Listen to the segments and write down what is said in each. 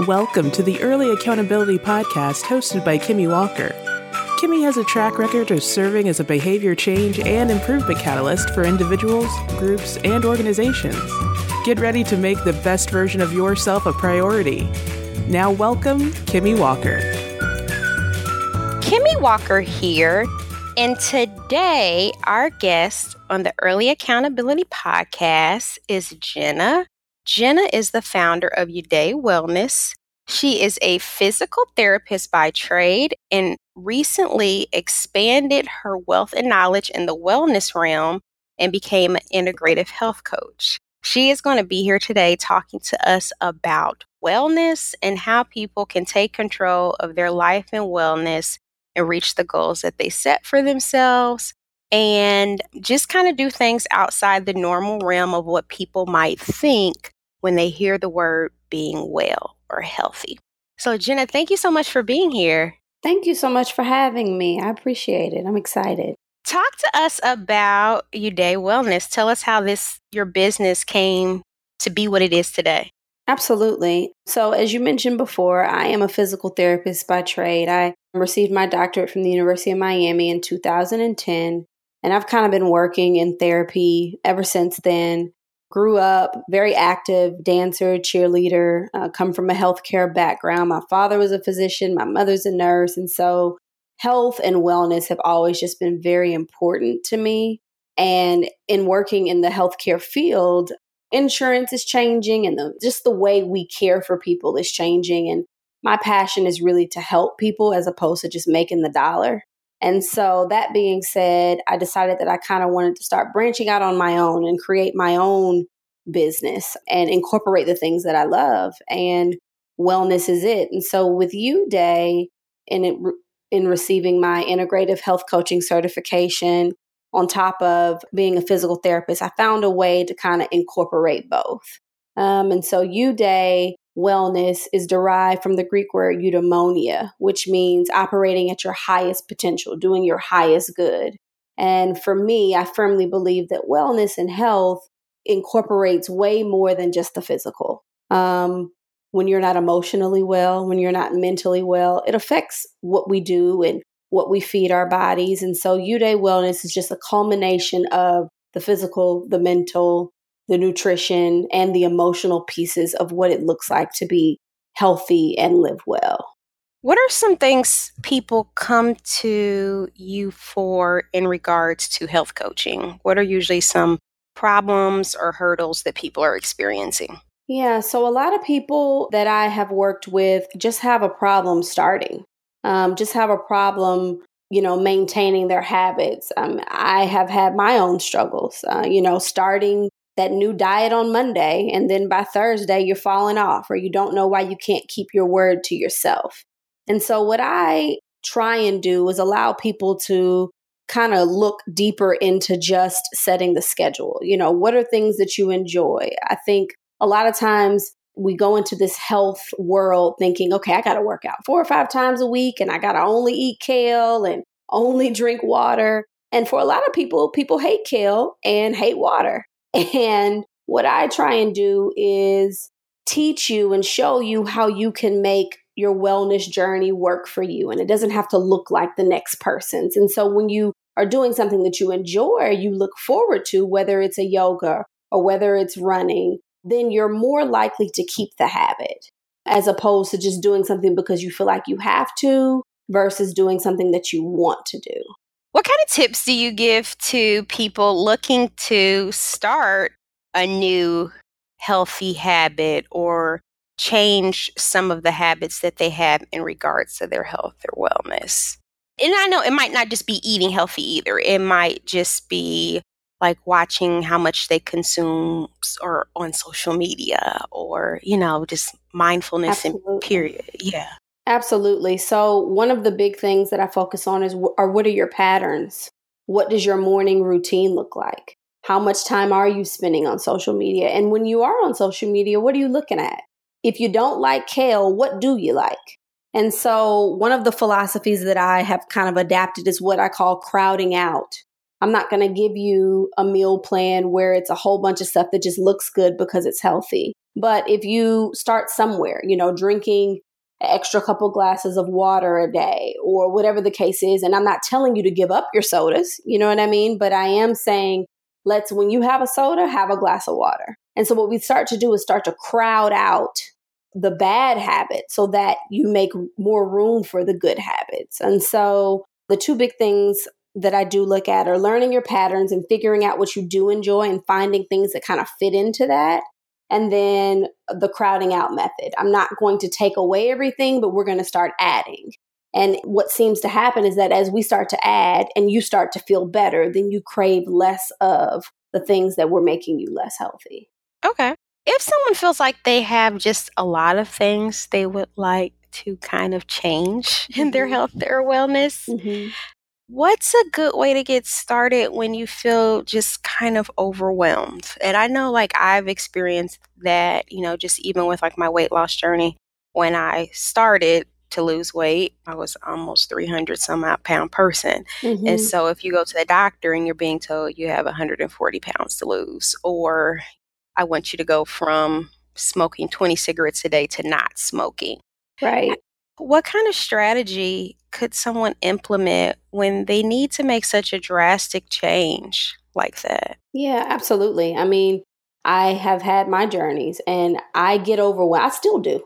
Welcome to the Early Accountability Podcast hosted by Kimmy Walker. Kimmy has a track record of serving as a behavior change and improvement catalyst for individuals, groups, and organizations. Get ready to make the best version of yourself a priority. Now welcome, Kimmy Walker. Kimmy Walker here, and today our guest on the Early Accountability Podcast is Jenna. Jenna is the founder of Uday Wellness. She is a physical therapist by trade and recently expanded her wealth and knowledge in the wellness realm and became an integrative health coach. She is going to be here today talking to us about wellness and how people can take control of their life and wellness and reach the goals that they set for themselves and just kind of do things outside the normal realm of what people might think when they hear the word being well or healthy. So Jenna, thank you so much for being here. Thank you so much for having me. I appreciate it. I'm excited. Talk to us about Uday Wellness. Tell us how your business came to be what it is today. Absolutely. So as you mentioned before, I am a physical therapist by trade. I received my doctorate from the University of Miami in 2010, and I've kind of been working in therapy ever since then. Grew up very active, dancer, cheerleader, come from a healthcare background. My father was a physician, my mother's a nurse. And so health and wellness have always just been very important to me. And in working in the healthcare field, insurance is changing and just the way we care for people is changing. And my passion is really to help people as opposed to just making the dollar. And so that being said, I decided that I kind of wanted to start branching out on my own and create my own business and incorporate the things that I love. And wellness is it. And so with Uday, in receiving my integrative health coaching certification, on top of being a physical therapist, I found a way to kind of incorporate both. And so Uday Wellness is derived from the Greek word eudaimonia, which means operating at your highest potential, doing your highest good. And for me, I firmly believe that wellness and health incorporates way more than just the physical. When you're not emotionally well, when you're not mentally well, it affects what we do and what we feed our bodies. And so Uday Wellness is just a culmination of the physical, the mental, the nutrition, and the emotional pieces of what it looks like to be healthy and live well. What are some things people come to you for in regards to health coaching? What are usually some problems or hurdles that people are experiencing? Yeah, so a lot of people that I have worked with just have a problem starting, just have a problem, maintaining their habits. I have had my own struggles, starting that new diet on Monday, and then by Thursday, you're falling off or you don't know why you can't keep your word to yourself. And so what I try and do is allow people to kind of look deeper into just setting the schedule. What are things that you enjoy? I think a lot of times we go into this health world thinking, okay, I got to work out 4 or 5 times a week and I got to only eat kale and only drink water. And for a lot of people hate kale and hate water. And what I try and do is teach you and show you how you can make your wellness journey work for you. And it doesn't have to look like the next person's. And so when you are doing something that you enjoy, you look forward to, whether it's a yoga or whether it's running, then you're more likely to keep the habit as opposed to just doing something because you feel like you have to versus doing something that you want to do. What kind of tips do you give to people looking to start a new healthy habit or change some of the habits that they have in regards to their health or wellness? And I know it might not just be eating healthy either. It might just be like watching how much they consume or on social media or, just mindfulness and period. Yeah. Absolutely. So one of the big things that I focus on are what are your patterns? What does your morning routine look like? How much time are you spending on social media? And when you are on social media, what are you looking at? If you don't like kale, what do you like? And so one of the philosophies that I have kind of adapted is what I call crowding out. I'm not going to give you a meal plan where it's a whole bunch of stuff that just looks good because it's healthy. But if you start somewhere, drinking an extra couple glasses of water a day or whatever the case is, and I'm not telling you to give up your sodas, you know what I mean? But I am saying, when you have a soda, have a glass of water. And so what we start to do is start to crowd out the bad habits so that you make more room for the good habits. And so the two big things that I do look at are learning your patterns and figuring out what you do enjoy and finding things that kind of fit into that. And then the crowding out method. I'm not going to take away everything, but we're going to start adding. And what seems to happen is that as we start to add and you start to feel better, then you crave less of the things that were making you less healthy. Okay. If someone feels like they have just a lot of things they would like to kind of change in their health or wellness, what's a good way to get started when you feel just kind of overwhelmed? And I know I've experienced that, just even with my weight loss journey. When I started to lose weight, I was almost 300 some odd pound person. And so if you go to the doctor and you're being told you have 140 pounds to lose, or I want you to go from smoking 20 cigarettes a day to not smoking. Right. What kind of strategy could someone implement when they need to make such a drastic change like that? Yeah, absolutely. I mean, I have had my journeys and I get overwhelmed. I still do.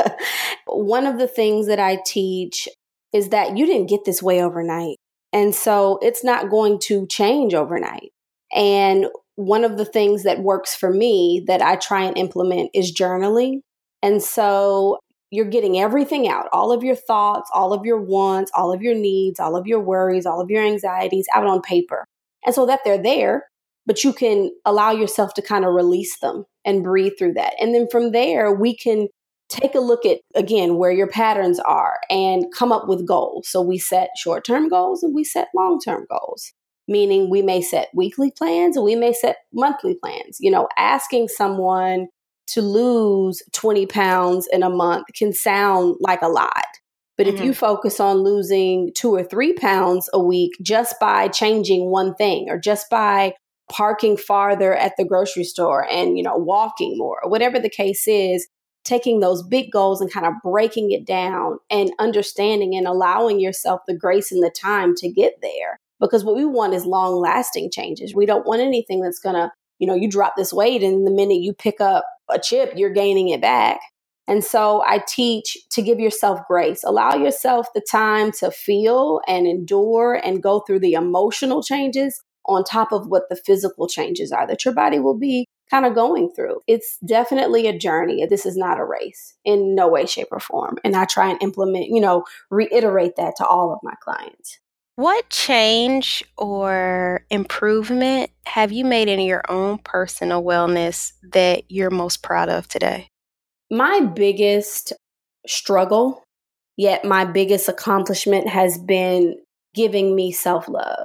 One of the things that I teach is that you didn't get this way overnight. And so it's not going to change overnight. And one of the things that works for me that I try and implement is journaling. And so you're getting everything out, all of your thoughts, all of your wants, all of your needs, all of your worries, all of your anxieties out on paper. And so that they're there, but you can allow yourself to kind of release them and breathe through that. And then from there, we can take a look at, again, where your patterns are and come up with goals. So we set short-term goals and we set long-term goals, meaning we may set weekly plans and we may set monthly plans. Asking someone to lose 20 pounds in a month can sound like a lot. But if you focus on losing 2 or 3 pounds a week just by changing one thing or just by parking farther at the grocery store and, walking more, or whatever the case is, taking those big goals and kind of breaking it down and understanding and allowing yourself the grace and the time to get there. Because what we want is long lasting changes. We don't want anything that's going to, you drop this weight and the minute you pick up a chip, you're gaining it back. And so I teach to give yourself grace. Allow yourself the time to feel and endure and go through the emotional changes on top of what the physical changes are that your body will be kind of going through. It's definitely a journey. This is not a race in no way, shape, or form. And I try and implement, reiterate that to all of my clients. What change or improvement have you made in your own personal wellness that you're most proud of today? My biggest struggle, yet my biggest accomplishment, has been giving me self-love.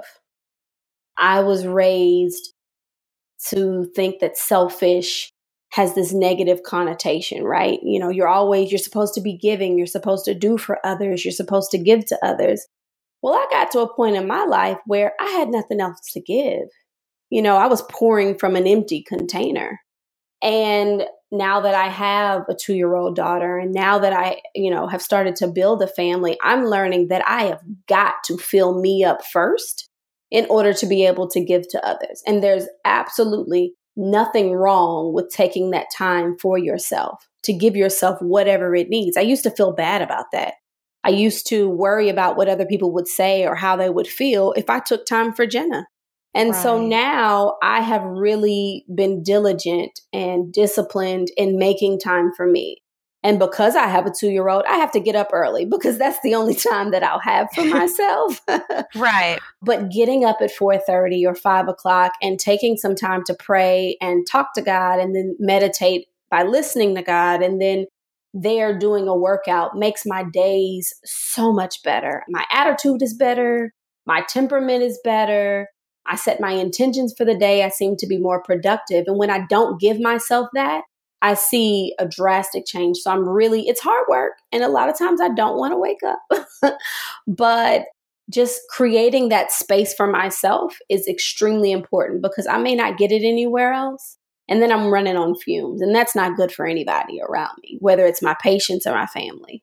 I was raised to think that selfish has this negative connotation, right? You're supposed to be giving, you're supposed to do for others, you're supposed to give to others. Well, I got to a point in my life where I had nothing else to give. I was pouring from an empty container. And now that I have a 2-year-old daughter and now that I, have started to build a family, I'm learning that I have got to fill me up first in order to be able to give to others. And there's absolutely nothing wrong with taking that time for yourself to give yourself whatever it needs. I used to feel bad about that. I used to worry about what other people would say or how they would feel if I took time for Jenna. And so now I have really been diligent and disciplined in making time for me. And because I have a 2-year-old, I have to get up early because that's the only time that I'll have for myself. Right. But getting up at 4:30 or 5 o'clock and taking some time to pray and talk to God and then meditate by listening to God and then there doing a workout makes my days so much better. My attitude is better. My temperament is better. I set my intentions for the day. I seem to be more productive. And when I don't give myself that, I see a drastic change. So it's hard work. And a lot of times I don't want to wake up. But just creating that space for myself is extremely important because I may not get it anywhere else. And then I'm running on fumes. And that's not good for anybody around me, whether it's my patients or my family.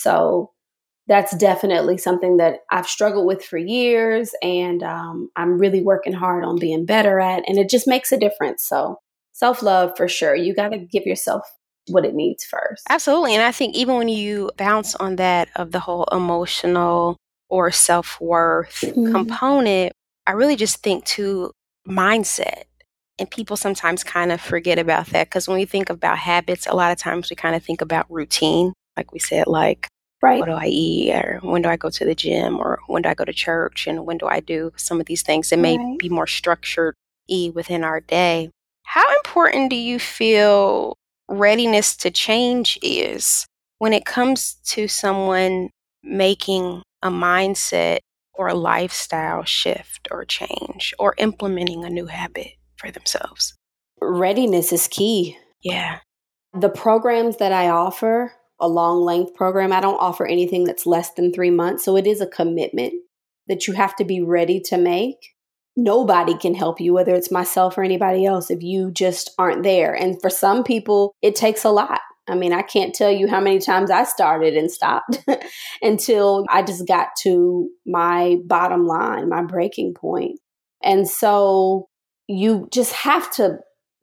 So that's definitely something that I've struggled with for years. And I'm really working hard on being better at. And it just makes a difference. So self-love for sure. You got to give yourself what it needs first. Absolutely. And I think even when you bounce on that of the whole emotional or self-worth component, I really just think to mindset. And people sometimes kind of forget about that because when we think about habits, a lot of times we kind of think about routine. Like we said, like, what do I eat? Or when do I go to the gym? Or when do I go to church? And when do I do some of these things that may be more structured-y within our day? How important do you feel readiness to change is when it comes to someone making a mindset or a lifestyle shift or change or implementing a new habit for themselves? Readiness is key. Yeah. The programs that I offer, a long length program, I don't offer anything that's less than 3 months. So it is a commitment that you have to be ready to make. Nobody can help you, whether it's myself or anybody else, if you just aren't there. And for some people, it takes a lot. I mean, I can't tell you how many times I started and stopped until I just got to my bottom line, my breaking point. And so you just have to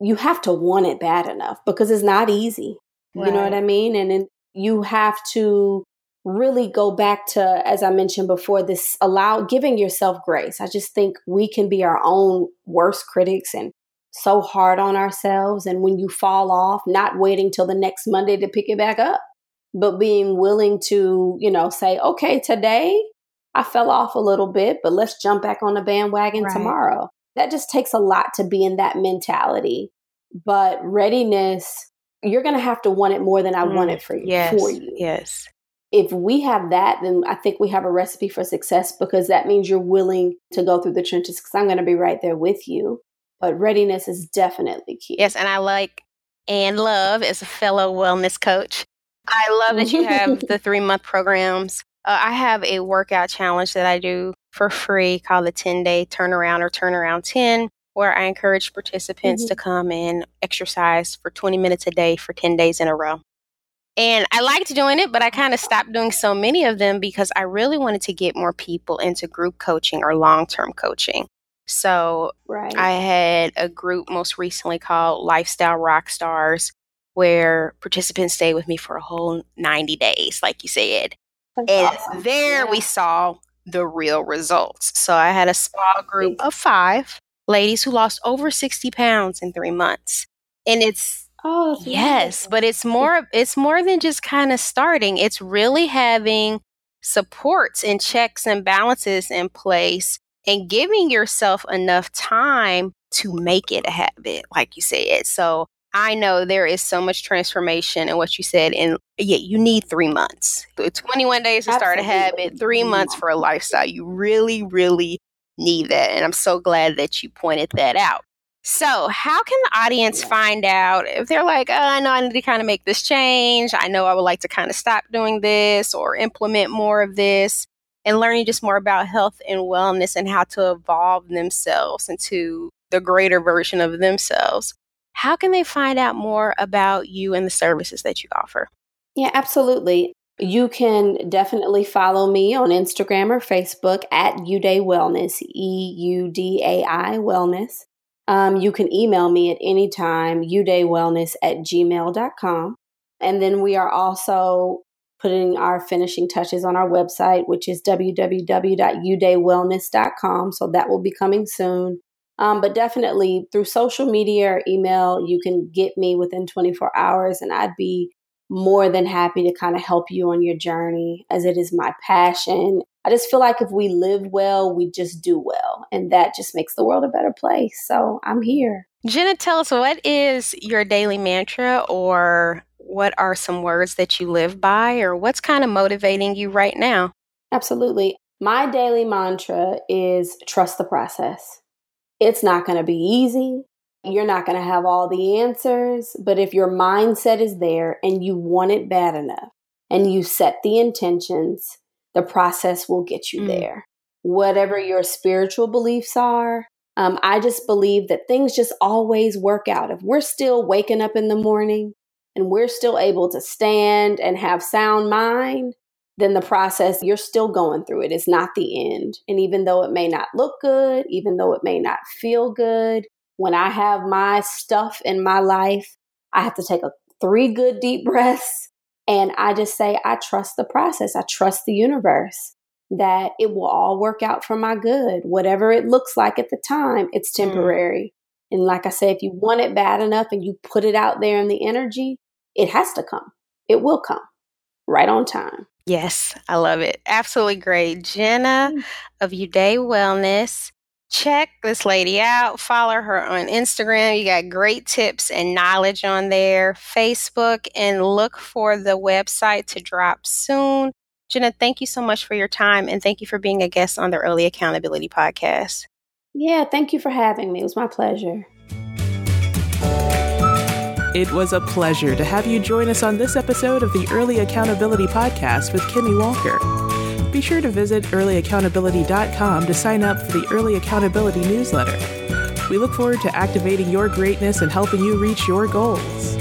want it bad enough because it's not easy. You know what I mean? And then you have to really go back to, as I mentioned before, giving yourself grace. I just think we can be our own worst critics and so hard on ourselves. And when you fall off, not waiting till the next Monday to pick it back up, but being willing to, say, okay, today I fell off a little bit, but let's jump back on the bandwagon tomorrow. That just takes a lot to be in that mentality. But readiness, you're going to have to want it more than I want it for you. Yes. If we have that, then I think we have a recipe for success because that means you're willing to go through the trenches because I'm going to be right there with you. But readiness is definitely key. Yes, and I like and love as a fellow wellness coach. I love that you have the 3-month programs. I have a workout challenge that I do for free called the 10-day turnaround or turnaround 10, where I encourage participants to come and exercise for 20 minutes a day for 10 days in a row. And I liked doing it, but I kind of stopped doing so many of them because I really wanted to get more people into group coaching or long-term coaching. So I had a group most recently called Lifestyle Rockstars, where participants stayed with me for a whole 90 days, like you said. That's awesome. We saw the real results. So I had a small group of 5 ladies who lost over 60 pounds in 3 months. And it's but it's more than just kind of starting. It's really having supports and checks and balances in place and giving yourself enough time to make it a habit, like you said. So I know there is so much transformation in what you said. And you need 3 months. 21 days to start a habit, 3 months for a lifestyle. You really, really need that. And I'm so glad that you pointed that out. So how can the audience find out if they're like, I know I need to kind of make this change. I know I would like to kind of stop doing this or implement more of this, and learning just more about health and wellness and how to evolve themselves into the greater version of themselves. How can they find out more about you and the services that you offer? Yeah, absolutely. You can definitely follow me on Instagram or Facebook at Eudai Wellness, EUDAI Wellness. You can email me at any time, eudaiwellness@gmail.com. And then we are also putting our finishing touches on our website, which is www.eudaiwellness.com. So that will be coming soon. But definitely through social media or email, you can get me within 24 hours. And I'd be more than happy to kind of help you on your journey, as it is my passion. I just feel like if we live well, we just do well. And that just makes the world a better place. So I'm here. Jenna, tell us, what is your daily mantra, or what are some words that you live by, or what's kind of motivating you right now? Absolutely. My daily mantra is trust the process. It's not going to be easy. You're not going to have all the answers, but if your mindset is there and you want it bad enough and you set the intentions, the process will get you there. Whatever your spiritual beliefs are, I just believe that things just always work out. If we're still waking up in the morning and we're still able to stand and have sound mind, then the process, you're still going through it. It's not the end. And even though it may not look good, even though it may not feel good, when I have my stuff in my life, I have to take 3 good deep breaths. And I just say, I trust the process. I trust the universe that it will all work out for my good. Whatever it looks like at the time, it's temporary. And like I said, if you want it bad enough and you put it out there in the energy, it has to come. It will come right on time. Yes, I love it. Absolutely great. Jenna of Uday Wellness. Check this lady out. Follow her on Instagram. You got great tips and knowledge on there. Facebook, and look for the website to drop soon. Jenna, thank you so much for your time, and thank you for being a guest on the Early Accountability Podcast. Yeah, thank you for having me. It was my pleasure. It was a pleasure to have you join us on this episode of the Early Accountability Podcast with Kimmy Walker. Be sure to visit earlyaccountability.com to sign up for the Early Accountability newsletter. We look forward to activating your greatness and helping you reach your goals.